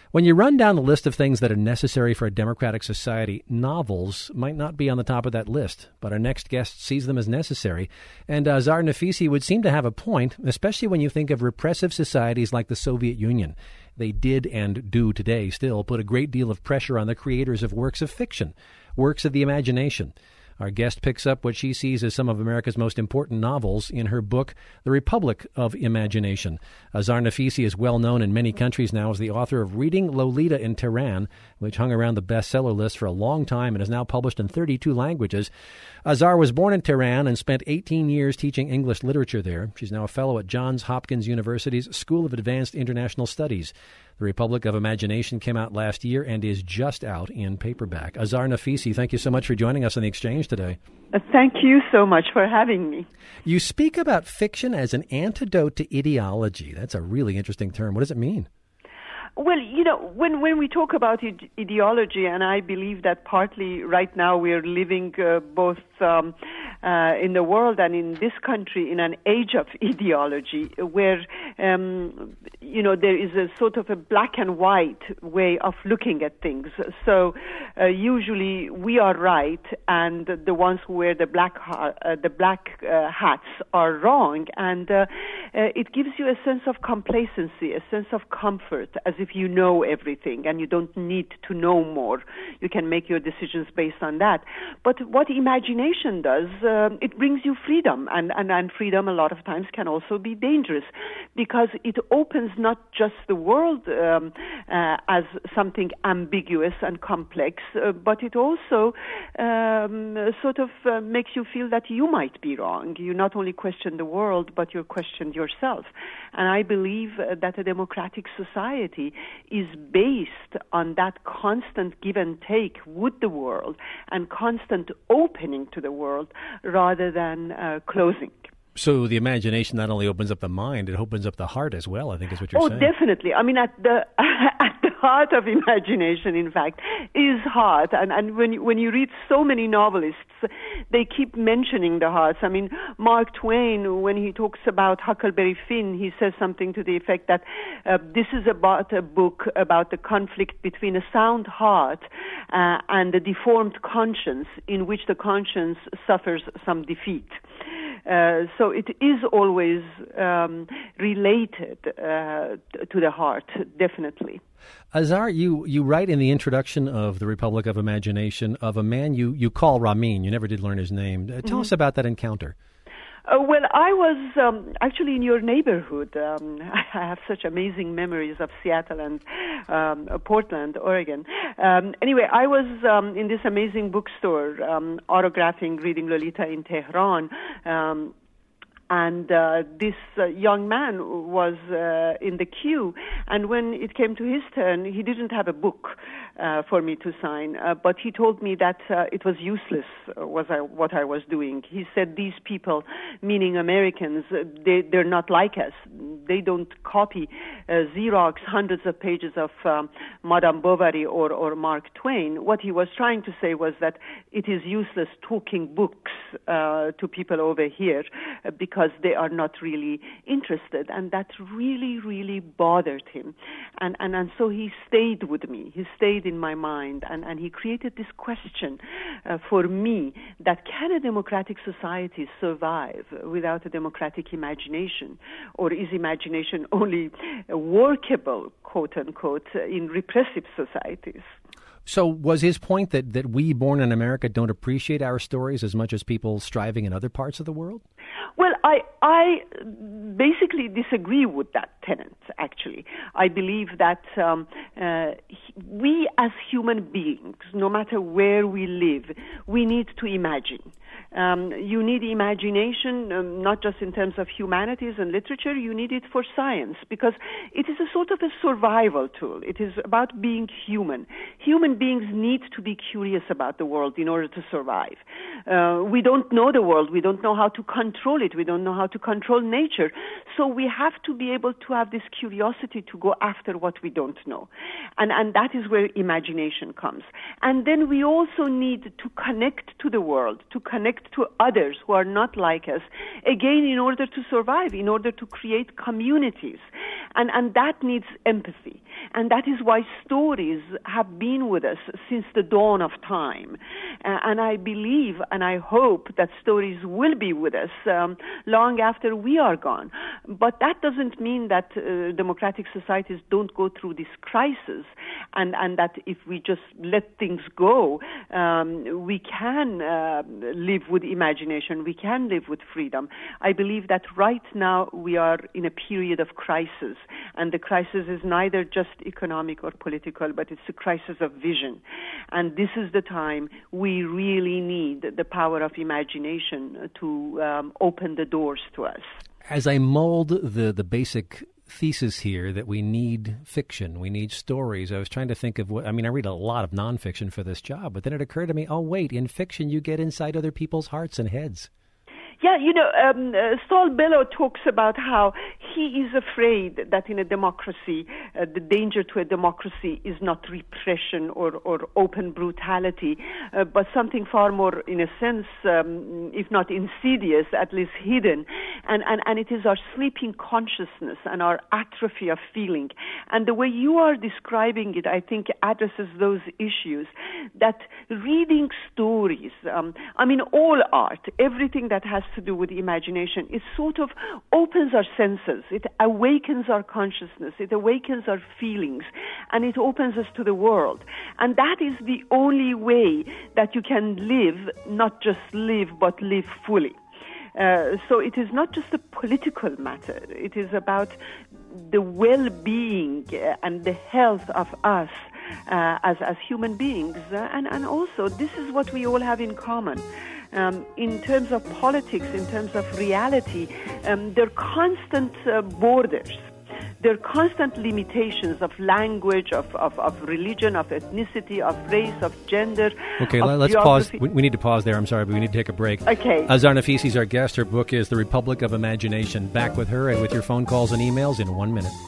When you run down the list of things that are necessary for a democratic society, novels might not be on the top of that list, but our next guest sees them as necessary. And Azar Nafisi would seem to have a point, especially when you think of repressive societies like the Soviet Union. They did and do today still put a great deal of pressure on the creators of works of fiction, works of the imagination. Our guest picks up what she sees as some of America's most important novels in her book, The Republic of Imagination. Azar Nafisi is well known in many countries now as the author of Reading Lolita in Tehran, which hung around the bestseller list for a long time and is now published in 32 languages. Azar was born in Tehran and spent 18 years teaching English literature there. She's now a fellow at Johns Hopkins University's School of Advanced International Studies. The Republic of Imagination came out last year and is just out in paperback. Azar Nafisi, thank you so much for joining us on The Exchange today. Thank you so much for having me. You speak about fiction as an antidote to ideology. That's a really interesting term. What does it mean? Well, when we talk about ideology, and I believe that partly right now we're living both in the world and in this country in an age of ideology where, there is a sort of a black and white way of looking at things. So usually we are right, and the ones who wear the black hats are wrong, and it gives you a sense of complacency, a sense of comfort, as if you know everything and you don't need to know more. You can make your decisions based on that. But what imagination does, it brings you freedom, and freedom a lot of times can also be dangerous because it opens not just the world as something ambiguous and complex, but it also makes you feel that you might be wrong. You not only question the world, but you question yourself. And I believe that a democratic society is based on that constant give and take with the world and constant opening to the world rather than closing. So the imagination not only opens up the mind, it opens up the heart as well, I think is what you're saying. Oh, definitely. I mean, at the heart of imagination, in fact, is heart. And when you read so many novelists, they keep mentioning the hearts. I mean, Mark Twain, when he talks about Huckleberry Finn, he says something to the effect that this is about a book about the conflict between a sound heart and a deformed conscience in which the conscience suffers some defeat. So it is always related to the heart, definitely. Azar, you write in the introduction of The Republic of Imagination of a man you call Ramin. You never did learn his name. Tell us about that encounter. Well, I was actually in your neighborhood. I have such amazing memories of Seattle and Portland, Oregon. Anyway, I was in this amazing bookstore autographing Reading Lolita in Tehran. And this young man was in the queue, and when it came to his turn, he didn't have a book for me to sign, but he told me that it was useless what I was doing. He said these people, meaning Americans, they're not like us. They don't copy Xerox hundreds of pages of Madame Bovary or Mark Twain. What he was trying to say was that it is useless talking books to people over here because they are not really interested, and that really, really bothered him. And so he stayed with me. He stayed in my mind, and he created this question for me that can a democratic society survive without a democratic imagination? Or is imagination only workable, quote unquote, in repressive societies? So was his point that we born in America don't appreciate our stories as much as people striving in other parts of the world? Well, I basically disagree with that tenet, actually. I believe that we as human beings, no matter where we live, we need to imagine. You need imagination, not just in terms of humanities and literature, you need it for science, because it is a sort of a survival tool. It is about being human. Human beings need to be curious about the world in order to survive. We don't know the world. We don't know how to control it. We don't know how to control nature. So we have to be able to have this curiosity to go after what we don't know. And that is where imagination comes. And then we also need to connect to the world, to connect connect to others who are not like us, again, in order to survive, in order to create communities. And that needs empathy. And that is why stories have been with us since the dawn of time. And I believe and I hope that stories will be with us long after we are gone. But that doesn't mean that democratic societies don't go through this crisis, and that if we just let things go, we can live with imagination, we can live with freedom. I believe that right now we are in a period of crisis, and the crisis is neither just economic or political, but it's a crisis of vision. And this is the time we really need the power of imagination to open the doors to us. As I mold the basic thesis here that we need fiction, we need stories, I was trying to think of I read a lot of nonfiction for this job, but then it occurred to me, oh, wait, in fiction you get inside other people's hearts and heads. Yeah, Saul Bellow talks about how he is afraid that in a democracy, the danger to a democracy is not repression or open brutality, but something far more, in a sense, if not insidious, at least hidden. And it is our sleeping consciousness and our atrophy of feeling. And the way you are describing it, I think, addresses those issues. That reading stories, all art, everything that has to do with imagination, it sort of opens our senses, it awakens our consciousness, it awakens our feelings, and it opens us to the world. And that is the only way that you can live, not just live, but live fully. So it is not just a political matter, it is about the well-being and the health of us as human beings. And also, this is what we all have in common. In terms of politics, in terms of reality, there are constant borders. There are constant limitations of language, of religion, of ethnicity, of race, of gender. Okay, let's pause. We need to pause there. I'm sorry, but we need to take a break. Okay. Azar Nafisi is our guest. Her book is The Republic of Imagination. Back with her and with your phone calls and emails in 1 minute.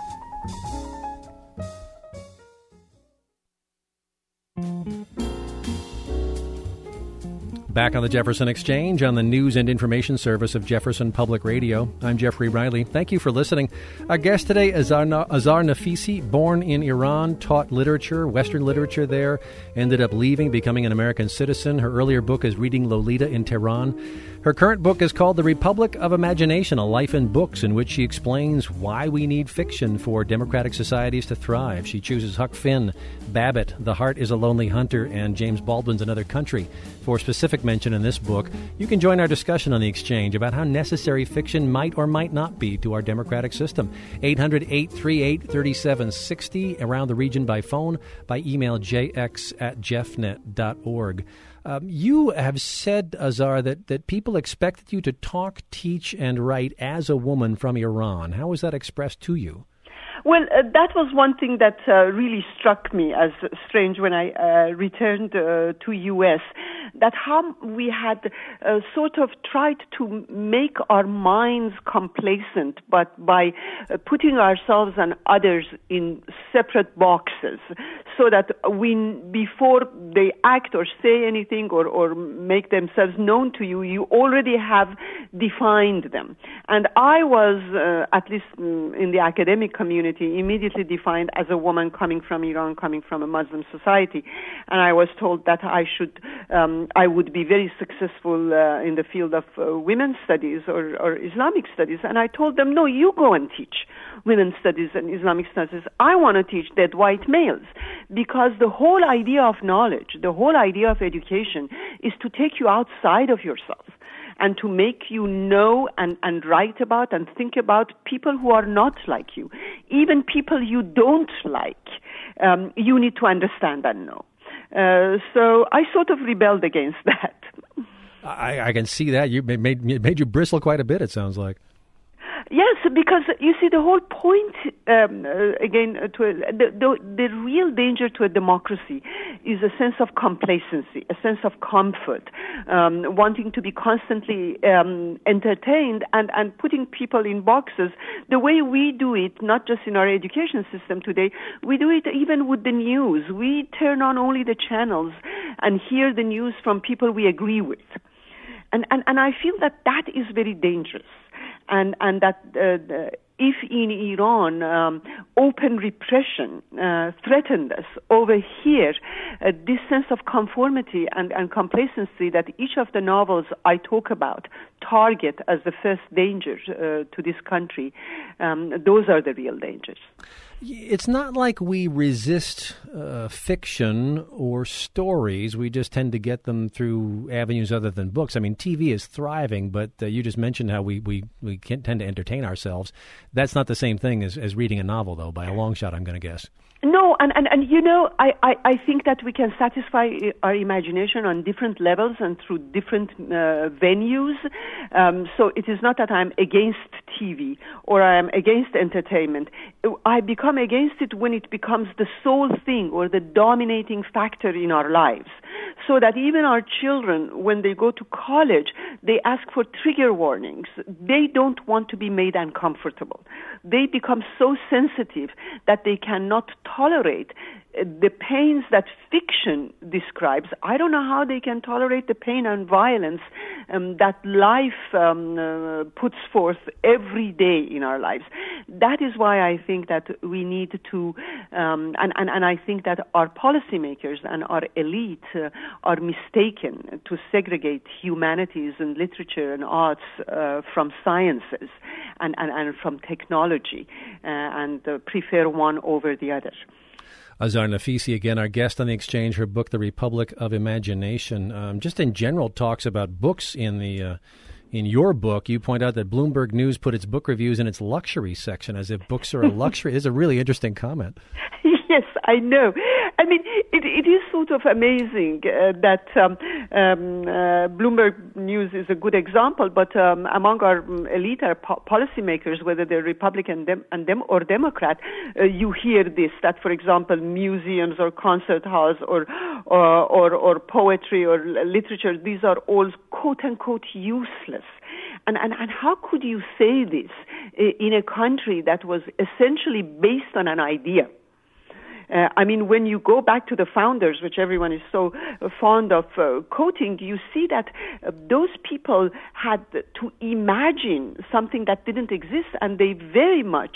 Back on the Jefferson Exchange on the News and Information Service of Jefferson Public Radio. I'm Jeffrey Riley. Thank you for listening. Our guest today is Azar Nafisi, born in Iran, taught literature, Western literature there, ended up leaving, becoming an American citizen. Her earlier book is Reading Lolita in Tehran. Her current book is called The Republic of Imagination, A Life in Books, in which she explains why we need fiction for democratic societies to thrive. She chooses Huck Finn, Babbitt, The Heart is a Lonely Hunter, and James Baldwin's Another Country for specific mention in this book. You can join our discussion on the Exchange about how necessary fiction might or might not be to our democratic system. 800-838-3760, around the region by phone, by email jx@jeffnet.org. You have said, Azar, that people expected you to talk, teach, and write as a woman from Iran. How was that expressed to you? Well, that was one thing that really struck me as strange when I returned to U.S., that how we had sort of tried to make our minds complacent, but by putting ourselves and others in separate boxes, so that before they act or say anything or make themselves known to you, you already have defined them. And I was, at least in the academic community, immediately defined as a woman coming from Iran, coming from a Muslim society. And I was told that I would be very successful in the field of women's studies or Islamic studies. And I told them, no, you go and teach women's studies and Islamic studies. I want to teach dead white males, because the whole idea of knowledge, the whole idea of education is to take you outside of yourself and to make you know and write about and think about people who are not like you. Even people you don't like, you need to understand and know. So I sort of rebelled against that. I can see that. You made you bristle quite a bit, it sounds like. Yes, because you see, the whole point, the real danger to a democracy is a sense of complacency, a sense of comfort, wanting to be constantly entertained and putting people in boxes. The way we do it, not just in our education system today, we do it even with the news. We turn on only the channels and hear the news from people we agree with. And I feel that is very dangerous. And that if in Iran open repression threatened us over here, this sense of conformity and complacency that each of the novels I talk about target as the first danger to this country, those are the real dangers. It's not like we resist fiction or stories. We just tend to get them through avenues other than books. I mean, TV is thriving, but you just mentioned how we tend to entertain ourselves. That's not the same thing as reading a novel, though, by a long shot, I'm going to guess. No, and I think that we can satisfy our imagination on different levels and through different venues. So it is not that I'm against TV or I am against entertainment. I become against it when it becomes the sole thing or the dominating factor in our lives. So that even our children, when they go to college, they ask for trigger warnings. They don't want to be made uncomfortable. They become so sensitive that they cannot tolerate the pains that fiction describes. I don't know how they can tolerate the pain and violence that life puts forth every day in our lives. That is why I think that we need to, and I think that our policymakers and our elite are mistaken to segregate humanities and literature and arts from sciences and from technology and prefer one over the other. Azar Nafisi, again, our guest on The Exchange. Her book, The Republic of Imagination, just in general talks about books in your book. You point out that Bloomberg News put its book reviews in its luxury section, as if books are a luxury. It's a really interesting comment. Yes, I know. I mean, it is sort of amazing that Bloomberg News is a good example, but among our elite, our policymakers, whether they're Republican or Democrat, you hear this, that, for example, museums or concert halls or poetry or literature, these are all quote-unquote useless. And how could you say this in a country that was essentially based on an idea? I mean, when you go back to the founders, which everyone is so fond of quoting, you see that those people had to imagine something that didn't exist, and they very much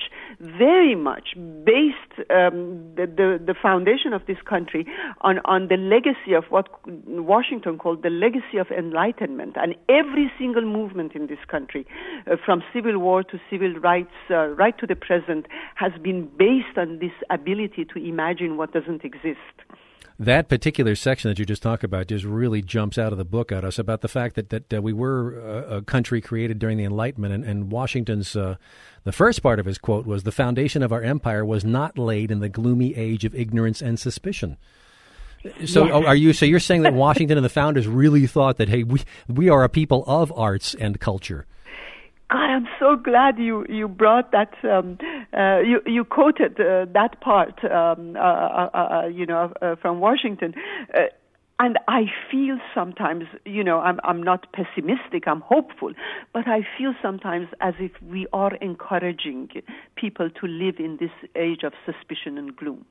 based the foundation of this country on the legacy of what Washington called the legacy of enlightenment. And every single movement in this country, from civil war to civil rights, right to the present, has been based on this ability to imagine what doesn't exist. That particular section that you just talked about just really jumps out of the book at us about the fact that we were a country created during the Enlightenment, and Washington's the first part of his quote was, "The foundation of our empire was not laid in the gloomy age of ignorance and suspicion." So yes. You're saying that Washington and the founders really thought that, hey, we are a people of arts and culture? God, I'm so glad you brought that. You quoted that part, from Washington. And I feel sometimes, I'm not pessimistic, I'm hopeful, but I feel sometimes as if we are encouraging people to live in this age of suspicion and gloom.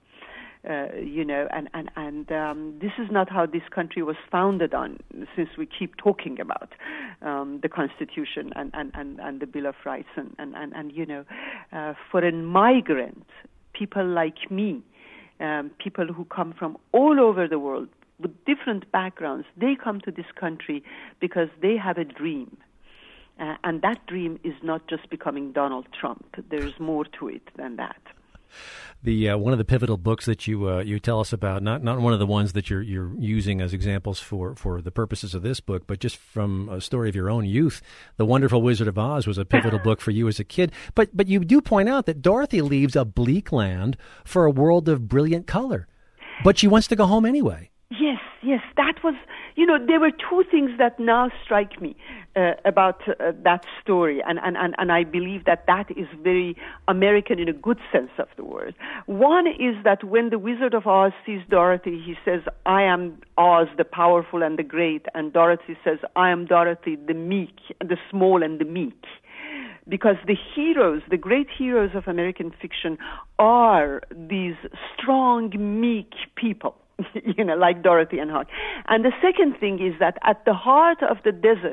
This is not how this country was founded on, since we keep talking about the Constitution and the Bill of Rights. For a migrant, people like me, people who come from all over the world with different backgrounds, they come to this country because they have a dream. And that dream is not just becoming Donald Trump. There's more to it than that. The one of the pivotal books that you tell us about, not one of the ones that you're using as examples for the purposes of this book, but just from a story of your own youth, The Wonderful Wizard of Oz was a pivotal book for you as a kid. But you do point out that Dorothy leaves a bleak land for a world of brilliant color, but she wants to go home anyway. Yes, that was, there were two things that now strike me about that story, and I believe that is very American in a good sense of the word. One is that when the Wizard of Oz sees Dorothy, he says, "I am Oz, the powerful and the great," and Dorothy says, "I am Dorothy, the meek, the small and the meek." Because the heroes, the great heroes of American fiction, are these strong, meek people. Like Dorothy and Huck. And the second thing is that at the heart of the desert,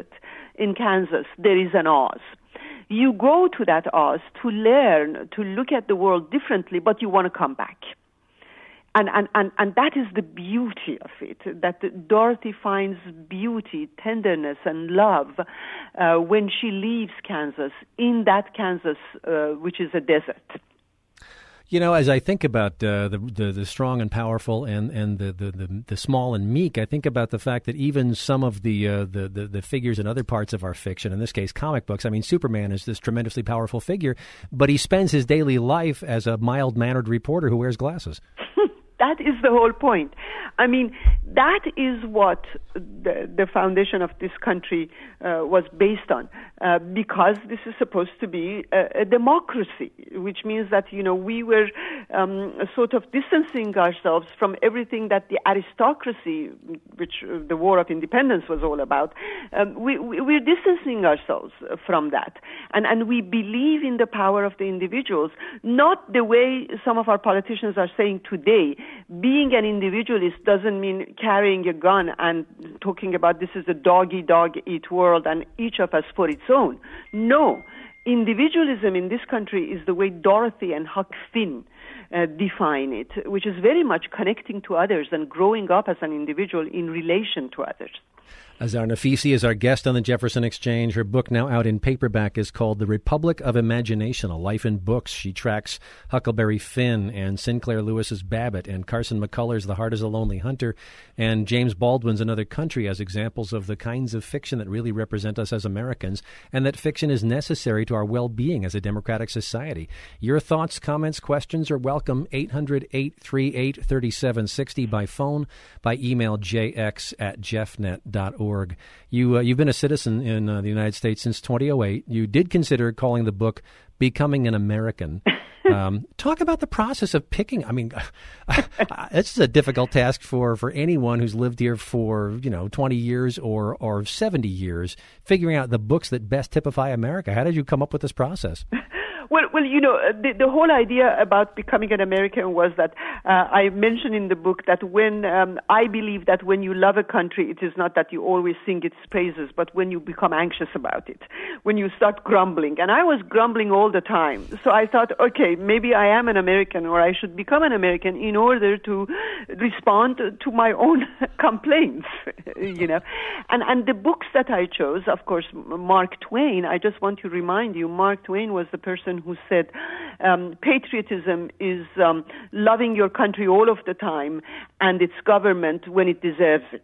in Kansas, there is an Oz. You go to that Oz to learn, to look at the world differently, but you want to come back. And that is the beauty of it, that Dorothy finds beauty, tenderness, and love when she leaves Kansas, in that Kansas, which is a desert. You know, as I think about the strong and powerful and the small and meek, I think about the fact that even some of the figures in other parts of our fiction, in this case comic books, I mean, Superman is this tremendously powerful figure, but he spends his daily life as a mild-mannered reporter who wears glasses. That is the whole point. I mean, that is what the foundation of this country was based on, because this is supposed to be a democracy, which means that, we were sort of distancing ourselves from everything that the aristocracy, which the War of Independence was all about. We're distancing ourselves from that. And we believe in the power of the individuals, not the way some of our politicians are saying today. Being an individualist doesn't mean carrying a gun and talking about this is a dog-eat world and each of us for its own. No. Individualism in this country is the way Dorothy and Huck Finn define it, which is very much connecting to others and growing up as an individual in relation to others. Azar Nafisi is our guest on the Jefferson Exchange. Her book, now out in paperback, is called The Republic of Imagination, A Life in Books. She tracks Huckleberry Finn and Sinclair Lewis's Babbitt and Carson McCullers' The Heart is a Lonely Hunter and James Baldwin's Another Country as examples of the kinds of fiction that really represent us as Americans and that fiction is necessary to our well-being as a democratic society. Your thoughts, comments, questions are welcome. 800-838-3760 by phone, by email jx@jeffnet.org. You've been a citizen in the United States since 2008. You did consider calling the book Becoming an American. Talk about the process of picking. I mean, it's a difficult task for anyone who's lived here for 20 years or 70 years, figuring out the books that best typify America. How did you come up with this process? Well, the whole idea about becoming an American was that I mentioned in the book that when I believe that when you love a country, it is not that you always sing its praises, but when you become anxious about it, when you start grumbling. And I was grumbling all the time. So I thought, okay, maybe I am an American or I should become an American in order to respond to my own complaints, And the books that I chose, of course, Mark Twain, I just want to remind you, Mark Twain was the person who said patriotism is loving your country all of the time and its government when it deserves it.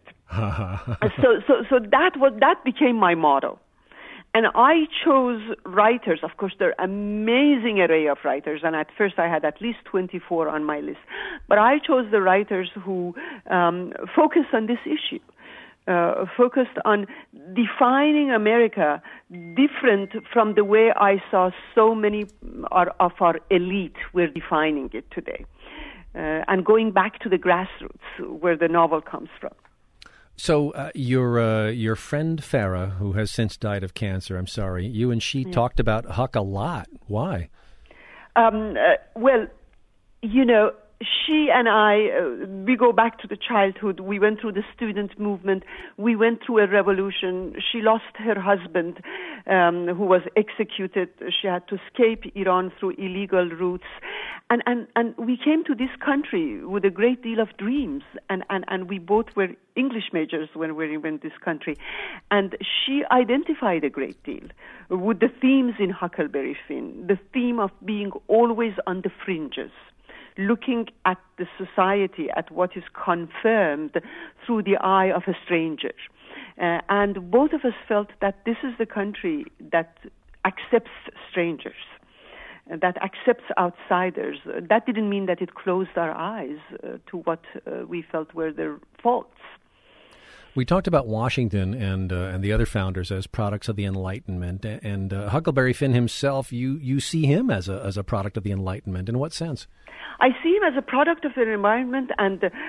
So that became my motto. And I chose writers. Of course, there are amazing array of writers, and at first I had at least 24 on my list. But I chose the writers who focused on this issue. Focused on defining America different from the way I saw so many of our elite were defining it today. And going back to the grassroots where the novel comes from. So your friend Farah, who has since died of cancer, I'm sorry, you and she talked about Huck a lot. Why? She and I, we go back to the childhood. We went through the student movement. We went through a revolution. She lost her husband, who was executed. She had to escape Iran through illegal routes. And we came to this country with a great deal of dreams. And we both were English majors when we were in this country. And she identified a great deal with the themes in Huckleberry Finn, the theme of being always on the fringes, looking at the society, at what is confirmed through the eye of a stranger. And both of us felt that this is the country that accepts strangers, that accepts outsiders. That didn't mean that it closed our eyes to what we felt were their faults. We talked about Washington and the other founders as products of the Enlightenment, and Huckleberry Finn himself. You see him as a product of the Enlightenment. In what sense? I see him as a product of the environment and the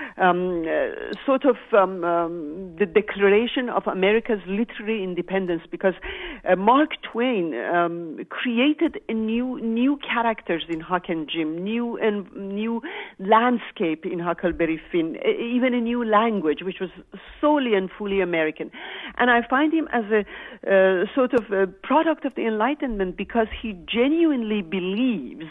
declaration of America's literary independence, because Mark Twain created a new characters in Huck and Jim, new landscape in Huckleberry Finn, even a new language which was solely and fully American. And I find him as a sort of a product of the Enlightenment because he genuinely believes,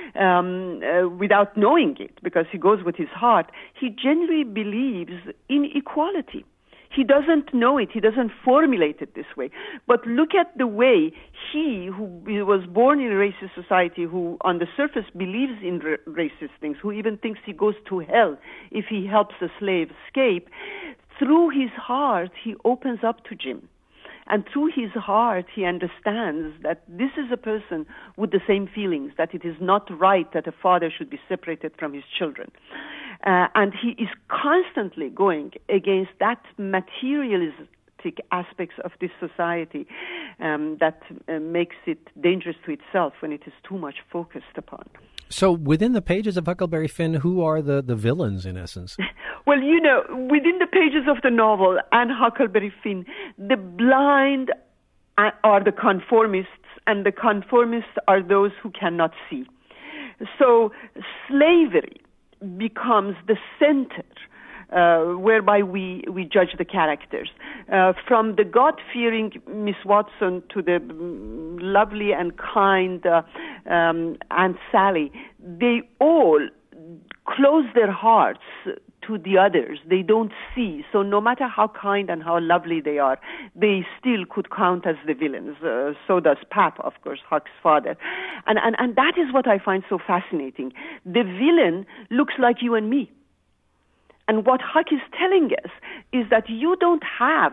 without knowing it, because he goes with his heart, he genuinely believes in equality. He doesn't know it. He doesn't formulate it this way. But look at the way he, who was born in a racist society, who on the surface believes in racist things, who even thinks he goes to hell if he helps a slave escape, through his heart, he opens up to Jim. And through his heart, he understands that this is a person with the same feelings, that it is not right that a father should be separated from his children. And he is constantly going against that materialistic aspects of this society that makes it dangerous to itself when it is too much focused upon. So within the pages of Huckleberry Finn, who are the villains, in essence? Well, within the pages of the novel and Huckleberry Finn, the blind are the conformists, and the conformists are those who cannot see. So slavery becomes the center whereby we judge the characters. From the God-fearing Miss Watson to the lovely and kind Aunt Sally, they all close their hearts to the others. They don't see. So no matter how kind and how lovely they are, they still could count as the villains. So does Pap, of course, Huck's father. And that is what I find so fascinating. The villain looks like you and me. And what Huck is telling us is that you don't have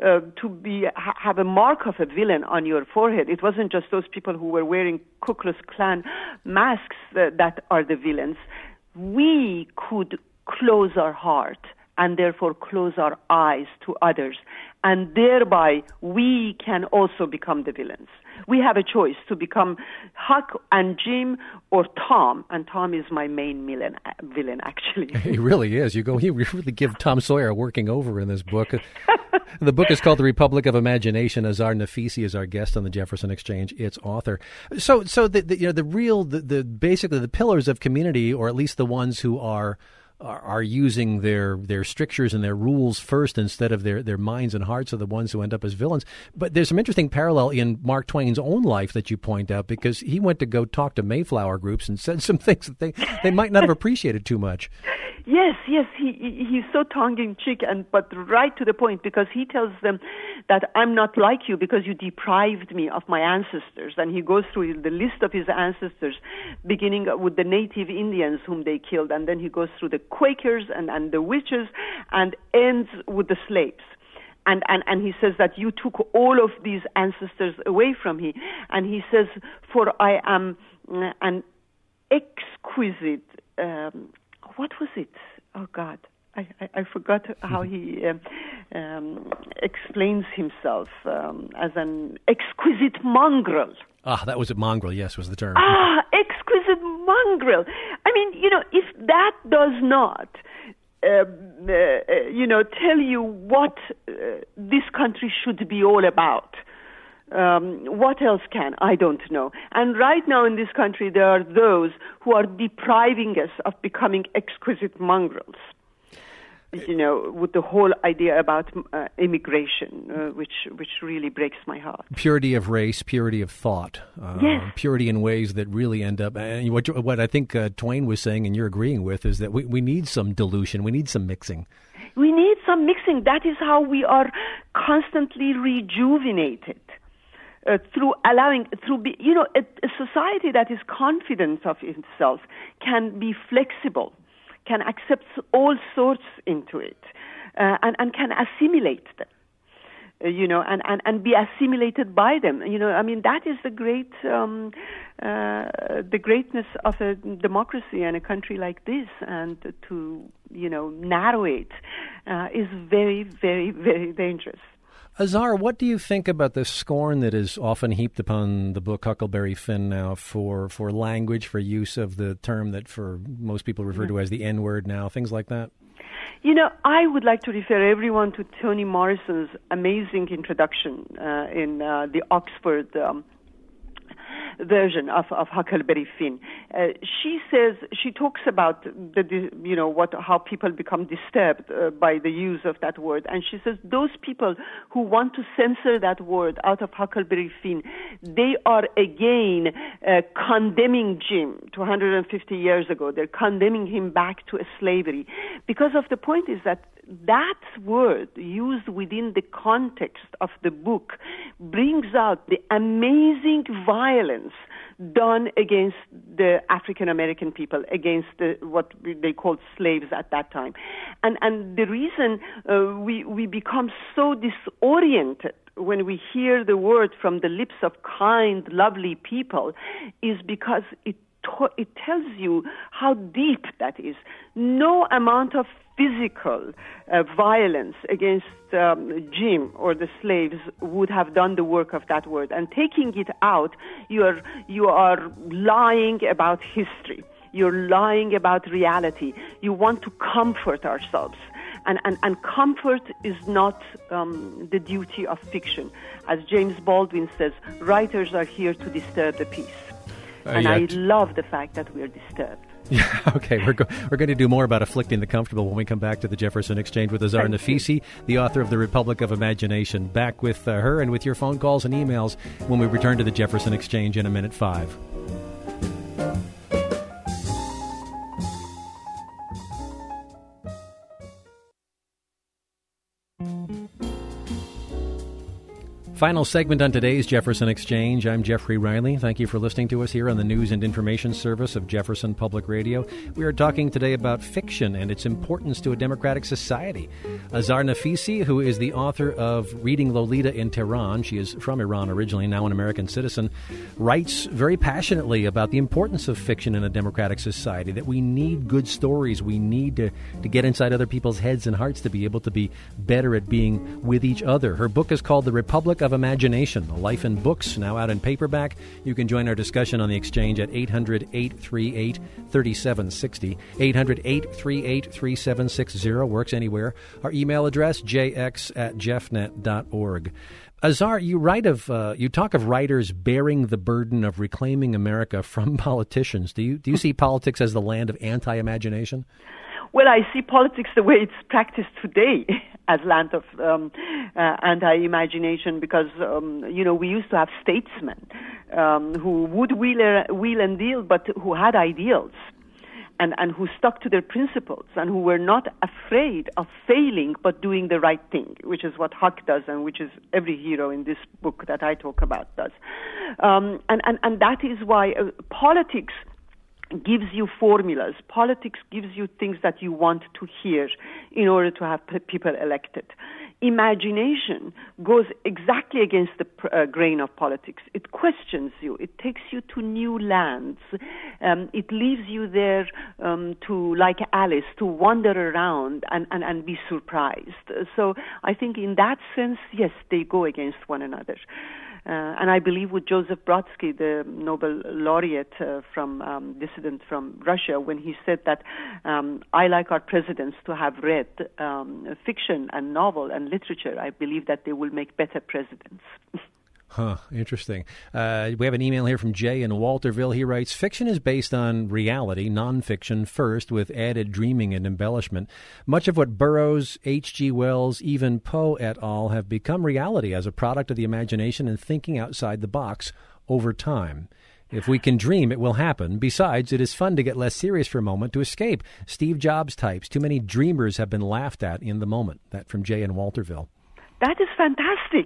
have a mark of a villain on your forehead. It wasn't just those people who were wearing Ku Klux Klan masks that are the villains. We could close our heart and therefore close our eyes to others, and thereby we can also become the villains. We have a choice to become Huck and Jim or Tom, and Tom is my main villain actually. He really is. You really give Tom Sawyer a working over in this book. The book is called The Republic of Imagination. Azar Nafisi is our guest on the Jefferson Exchange, its author. So basically the pillars of community, or at least the ones who are using their strictures and their rules first instead of their minds and hearts, are the ones who end up as villains. But there's some interesting parallel in Mark Twain's own life that you point out, because he went to go talk to Mayflower groups and said some things that they might not have appreciated too much. Yes, he's so tongue-in-cheek, but right to the point, because he tells them that I'm not like you because you deprived me of my ancestors. And he goes through the list of his ancestors, beginning with the native Indians whom they killed, and then he goes through the Quakers and the witches, and ends with the slaves. And he says that you took all of these ancestors away from me. And he says, for I am an exquisite... what was it? Oh, God. I forgot how he explains himself as an exquisite mongrel. That was a mongrel, yes, was the term. Exquisite mongrel. I mean, if that does not, tell you what this country should be all about, what else can? I don't know. And right now in this country, there are those who are depriving us of becoming exquisite mongrels. With the whole idea about immigration, which really breaks my heart. Purity of race, purity of thought, yes. Purity in ways that really end up. And what I think Twain was saying, and you're agreeing with, is that we need some dilution, we need some mixing. We need some mixing. That is how we are constantly rejuvenated. A society that is confident of itself can be flexible, can accept all sorts into it, and can assimilate them, and be assimilated by them. That is the greatness of a democracy and a country like this, and to, narrow it is very, very, very dangerous. Azar, what do you think about the scorn that is often heaped upon the book Huckleberry Finn now for language, for use of the term that for most people refer to as the N-word now, things like that? I would like to refer everyone to Toni Morrison's amazing introduction in the Oxford version of Huckleberry Finn. She talks about how people become disturbed by the use of that word, and she says those people who want to censor that word out of Huckleberry Finn, they are again condemning Jim to 150 years ago. They're condemning him back to slavery, because of the point is that word used within the context of the book brings out the amazing violence done against the African American people, against what they called slaves at that time. And the reason we become so disoriented when we hear the word from the lips of kind, lovely people is because it tells you how deep that is. No amount of physical violence against Jim or the slaves would have done the work of that word. And taking it out, you are lying about history. You're lying about reality. You want to comfort ourselves. And comfort is not the duty of fiction. As James Baldwin says, writers are here to disturb the peace. I love the fact that we are disturbed. Yeah, okay, we're going to do more about afflicting the comfortable when we come back to the Jefferson Exchange with Azar Nafisi, the author of The Republic of Imagination. Back with her and with your phone calls and emails when we return to the Jefferson Exchange in a minute 5. Final segment on today's Jefferson Exchange. I'm Jeffrey Riley. Thank you for listening to us here on the News and Information Service of Jefferson Public Radio. We are talking today about fiction and its importance to a democratic society. Azar Nafisi, who is the author of Reading Lolita in Tehran, she is from Iran originally, now an American citizen, writes very passionately about the importance of fiction in a democratic society, that we need good stories. We need to get inside other people's heads and hearts to be able to be better at being with each other. Her book is called The Republic of Imagination, A Life in Books, now out in paperback. You can join our discussion on the Exchange at 800-838-3760. 800-838-3760 works anywhere. Our email address, jx@jeffnet.org. Azar, you talk of writers bearing the burden of reclaiming America from politicians. Do you see politics as the land of anti-imagination? Well, I see politics the way it's practiced today as land of anti-imagination, because we used to have statesmen who would wheel and deal, but who had ideals and who stuck to their principles and who were not afraid of failing but doing the right thing, which is what Huck does and which is every hero in this book that I talk about does. And that is why politics gives you formulas. Politics gives you things that you want to hear in order to have people elected. Imagination goes exactly against the grain of politics. It questions you. It takes you to new lands. It leaves you there to, like Alice, to wander around and be surprised. So I think in that sense, yes, they go against one another. And I believe with Joseph Brodsky, the Nobel laureate dissident from Russia, when he said that I like our presidents to have read fiction and novel and literature, I believe that they will make better presidents. Huh, interesting. We have an email here from Jay in Walterville. He writes, fiction is based on reality, nonfiction first, with added dreaming and embellishment. Much of what Burroughs, H.G. Wells, even Poe et al. Have become reality as a product of the imagination and thinking outside the box over time. If we can dream, it will happen. Besides, it is fun to get less serious for a moment, to escape Steve Jobs types. Too many dreamers have been laughed at in the moment. That from Jay in Walterville. That is fantastic.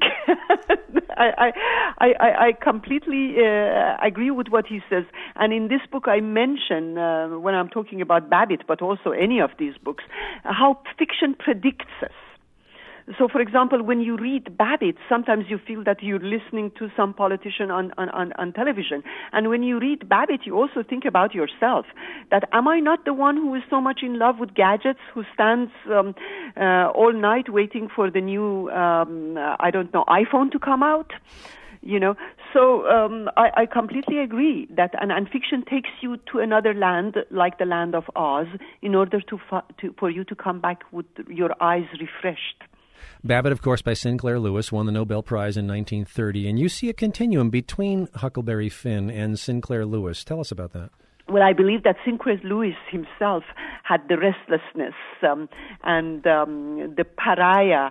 I completely agree with what he says. And in this book, I mention, when I'm talking about Babbitt, but also any of these books, how fiction predicts us. So, for example, when you read Babbitt, sometimes you feel that you're listening to some politician on television. And when you read Babbitt, you also think about yourself, that am I not the one who is so much in love with gadgets, who stands all night waiting for the new, iPhone to come out? So I completely agree that, and fiction takes you to another land, like the land of Oz, in order for you to come back with your eyes refreshed. Babbitt, of course, by Sinclair Lewis, won the Nobel Prize in 1930. And you see a continuum between Huckleberry Finn and Sinclair Lewis. Tell us about that. Well, I believe that Sinclair Lewis himself had the restlessness and the pariah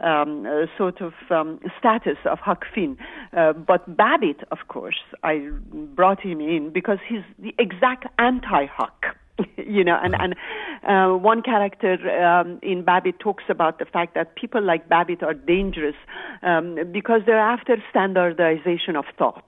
status of Huck Finn. But Babbitt, of course, I brought him in because he's the exact anti-Huck. And one character in Babbitt talks about the fact that people like Babbitt are dangerous because they're after standardization of thought.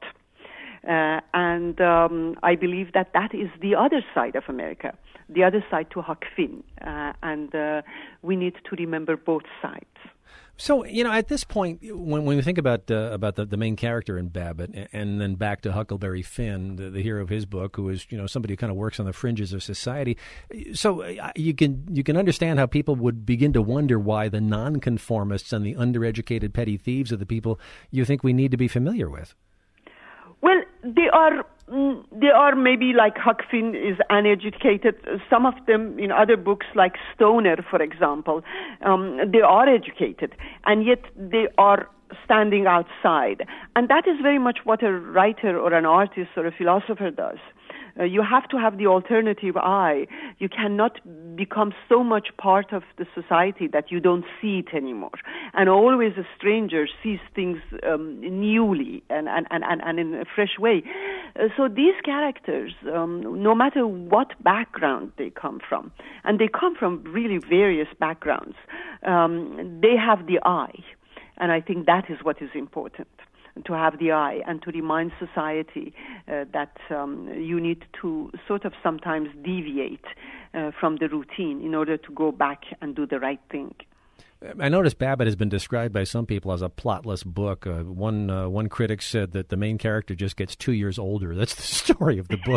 And I believe that is the other side of America, the other side to Huck Finn, and we need to remember both sides. So, at this point, when we think about the main character in Babbitt, and then back to Huckleberry Finn, the hero of his book, who is somebody who kind of works on the fringes of society, so you can understand how people would begin to wonder why the nonconformists and the undereducated petty thieves are the people you think we need to be familiar with. Well, they are maybe like Huck Finn is uneducated. Some of them in other books, like Stoner, for example, they are educated, and yet they are standing outside. And that is very much what a writer or an artist or a philosopher does. You have to have the alternative eye. You cannot become so much part of the society that you don't see it anymore. And always a stranger sees things newly and in a fresh way. So these characters, no matter what background they come from, and they come from really various backgrounds, they have the eye. And I think that is what is important, to have the eye and to remind society that you need to sort of sometimes deviate from the routine in order to go back and do the right thing. I noticed Babbitt has been described by some people as a plotless book. One critic said that the main character just gets 2 years older. That's the story of the book.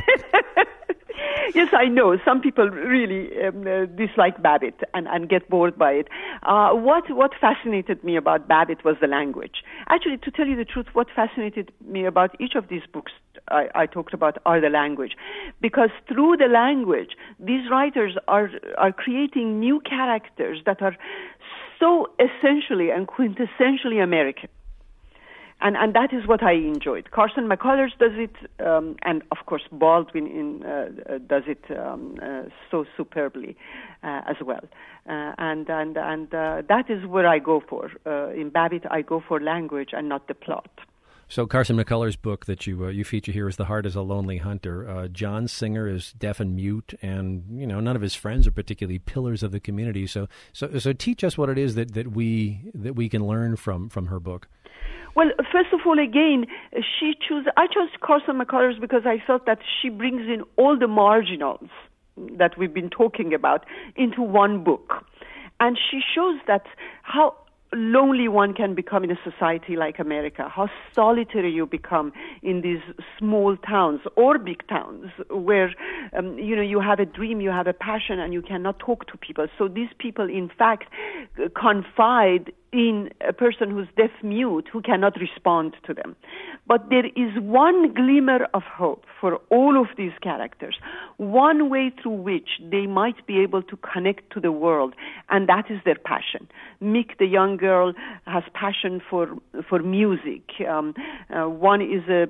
Yes, I know. Some people really dislike Babbitt and get bored by it. What fascinated me about Babbitt was the language. Actually, to tell you the truth, what fascinated me about each of these books I talked about are the language. Because through the language, these writers are creating new characters that are so essentially and quintessentially American. And that is what I enjoyed. Carson McCullers does it, and of course Baldwin does it so superbly as well. And that is where I go for. In Babbitt, I go for language and not the plot. So Carson McCullers' book that you feature here is "The Heart is a Lonely Hunter." John Singer is deaf and mute, and none of his friends are particularly pillars of the community. So teach us what it is that we can learn from her book. Well, first of all, again, I chose Carson McCullers because I felt that she brings in all the marginals that we've been talking about into one book. And she shows that how lonely one can become in a society like America, how solitary you become in these small towns or big towns where, you have a dream, you have a passion, and you cannot talk to people. So these people, in fact, confide in a person who's deaf-mute who cannot respond to them. But there is one glimmer of hope for all of these characters, one way through which they might be able to connect to the world, and that is their passion. Mick, the young girl, has passion for music. One is a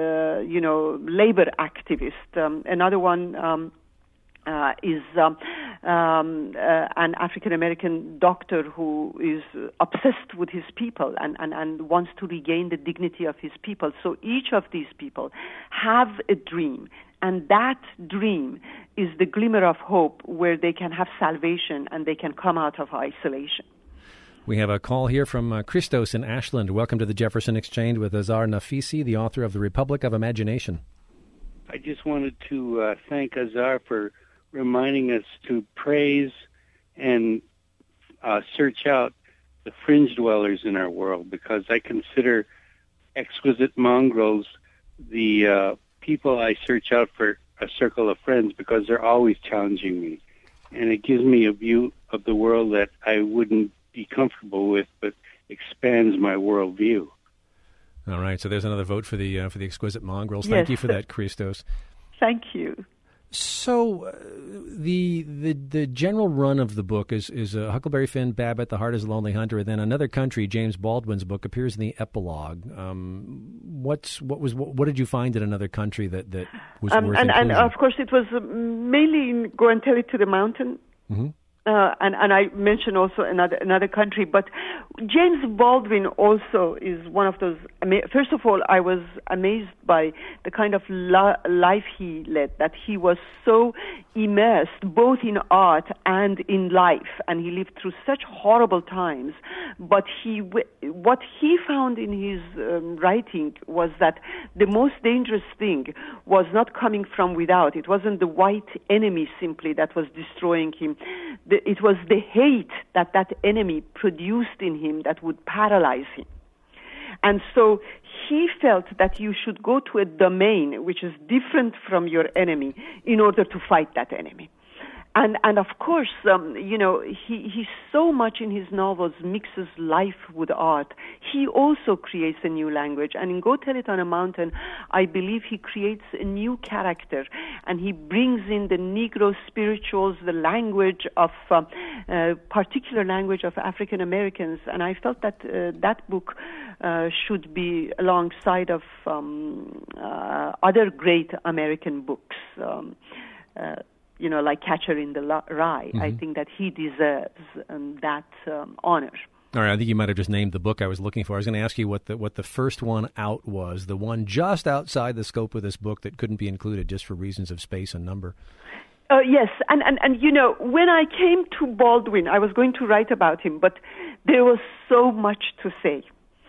labor activist. Another one is an African-American doctor who is obsessed with his people and wants to regain the dignity of his people. So each of these people have a dream, and that dream is the glimmer of hope where they can have salvation and they can come out of isolation. We have a call here from Christos in Ashland. Welcome to the Jefferson Exchange with Azar Nafisi, the author of The Republic of Imagination. I just wanted to thank Azar for reminding us to praise and search out the fringe dwellers in our world, because I consider exquisite mongrels the people I search out for a circle of friends, because they're always challenging me. And it gives me a view of the world that I wouldn't be comfortable with, but expands my worldview. All right, so there's another vote for the exquisite mongrels. Yes. Thank you for that, Christos. Thank you. So the general run of the book is Huckleberry Finn, Babbitt, The Heart is a Lonely Hunter, and then Another Country, James Baldwin's book, appears in the epilogue. What did you find in Another Country that was worth inclusion? And of course it was mainly in Go and Tell It to the Mountain. Mm-hmm. And I mentioned also another country, but James Baldwin also is one of those. First of all, I was amazed by the kind of life he led, that he was so immersed both in art and in life, and he lived through such horrible times. But what he found in his writing was that the most dangerous thing was not coming from without. It wasn't the white enemy simply that was destroying him. It was the hate that enemy produced in him that would paralyze him. And so he felt that you should go to a domain which is different from your enemy in order to fight that enemy. And of course, he so much in his novels mixes life with art. He also creates a new language. And in Go Tell It on a Mountain, I believe he creates a new character. And he brings in the Negro spirituals, the language of, particular language of African Americans. And I felt that that book should be alongside of other great American books. Like Catcher in the Rye. Mm-hmm. I think that he deserves that honor. All right, I think you might have just named the book I was looking for. I was going to ask you what the first one out was, the one just outside the scope of this book that couldn't be included just for reasons of space and number. Yes, and when I came to Baldwin, I was going to write about him, but there was so much to say.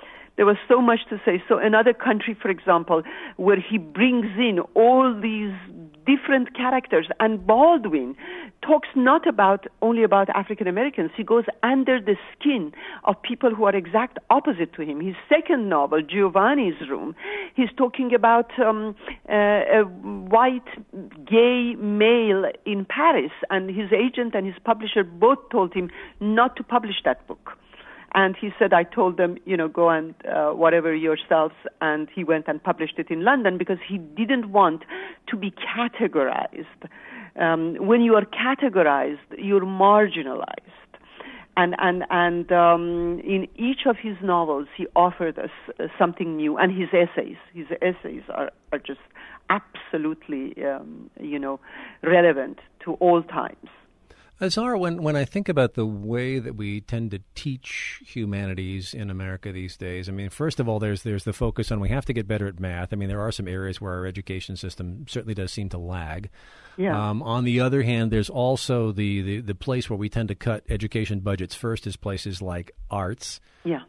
So Another Country, for example, where he brings in all these different characters, and Baldwin talks not only about African Americans. He goes under the skin of people who are exact opposite to him. His second novel, Giovanni's Room, he's talking about a white gay male in Paris, and his agent and his publisher both told him not to publish that book. And he said, I told them, go and whatever yourselves. And he went and published it in London because he didn't want to be categorized. When you are categorized, you're marginalized. And in each of his novels, he offered us something new. And his essays are just absolutely, relevant to all times. Azar, when I think about the way that we tend to teach humanities in America these days, I mean, first of all, there's the focus on we have to get better at math. I mean, there are some areas where our education system certainly does seem to lag. Yeah. On the other hand, there's also the place where we tend to cut education budgets first is places like arts. Yeah.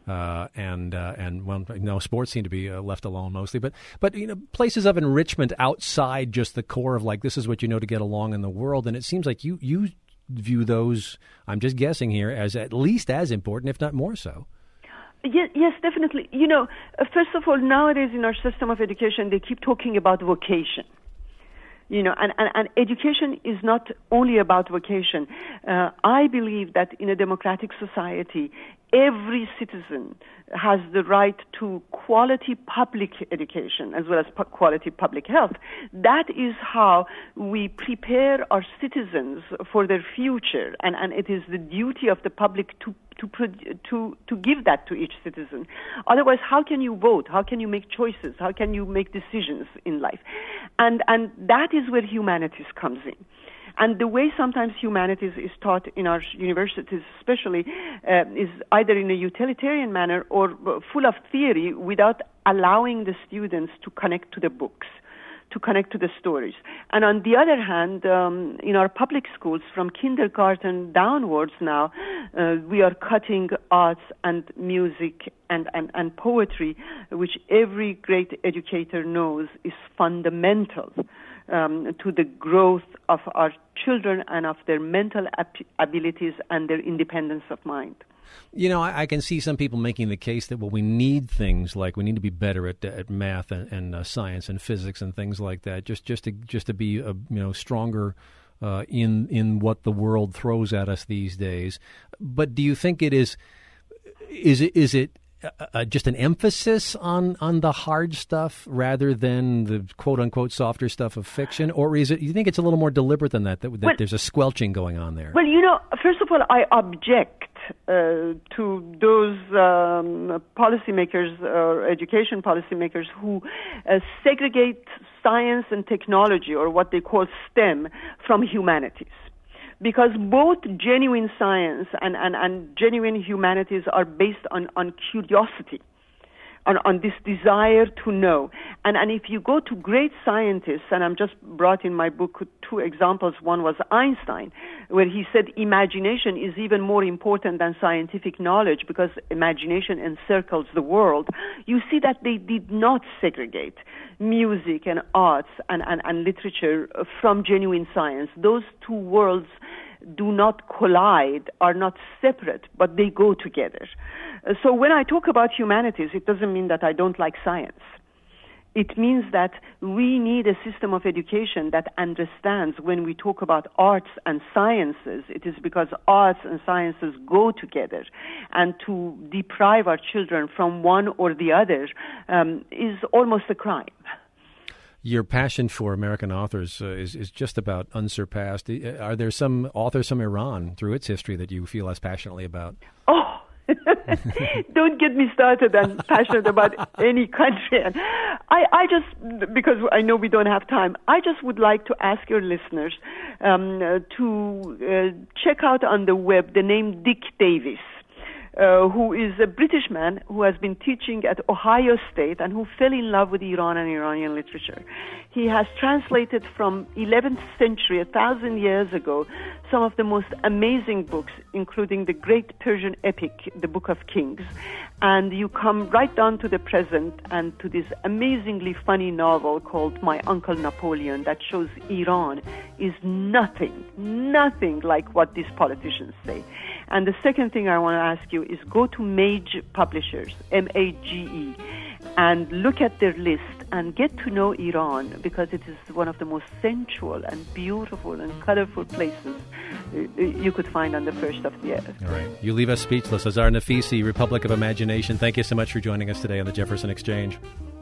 Sports seem to be left alone mostly, but places of enrichment outside just the core of like this is what you know to get along in the world, and it seems like you view those, I'm just guessing here, as at least as important, if not more so. Yes, definitely. First of all, nowadays in our system of education, they keep talking about vocation. And education is not only about vocation. I believe that in a democratic society, every citizen has the right to quality public education as well as quality public health. That is how we prepare our citizens for their future, and it is the duty of the public to give that to each citizen. Otherwise, how can you vote? How can you make choices? How can you make decisions in life? And that is where humanities comes in. And the way sometimes humanities is taught in our universities especially is either in a utilitarian manner or full of theory without allowing the students to connect to the books, to connect to the stories. And on the other hand, in our public schools, from kindergarten downwards now, we are cutting arts and music and poetry, which every great educator knows is fundamental to the growth of our children and of their mental abilities and their independence of mind. I can see some people making the case that, we need things like we need to be better at math and science and physics and things like that, just to be stronger in what the world throws at us these days. But do you think it is it just an emphasis on the hard stuff rather than the quote-unquote softer stuff of fiction? Or is it, you think it's a little more deliberate than that there's a squelching going on there? Well, first of all, I object to those policymakers or education policymakers who segregate science and technology, or what they call STEM, from humanities. Because both genuine science and genuine humanities are based on curiosity, on this desire to know. And if you go to great scientists, and I'm just brought in my book 2 examples. One was Einstein, where he said imagination is even more important than scientific knowledge because imagination encircles the world. You see that they did not segregate music and arts and literature from genuine science. Those two worlds do not collide, are not separate, but they go together. So when I talk about humanities, it doesn't mean that I don't like science. It means that we need a system of education that understands when we talk about arts and sciences, it is because arts and sciences go together. And to deprive our children from one or the other is almost a crime. Your passion for American authors is just about unsurpassed. Are there some authors from Iran through its history that you feel as passionately about? Oh, don't get me started and passionate about any country. And I just, because I know we don't have time, I just would like to ask your listeners to check out on the web the name Dick Davis. Who is a British man who has been teaching at Ohio State and who fell in love with Iran and Iranian literature. He has translated from 11th century, 1,000 years ago, some of the most amazing books, including the great Persian epic, the Book of Kings. And you come right down to the present and to this amazingly funny novel called My Uncle Napoleon that shows Iran is nothing like what these politicians say. And the second thing I want to ask you is go to Mage Publishers, M-A-G-E, and look at their list and get to know Iran, because it is one of the most sensual and beautiful and colorful places you could find on the first of the earth. All right. You leave us speechless. Azar Nafisi, Republic of Imagination, thank you so much for joining us today on the Jefferson Exchange.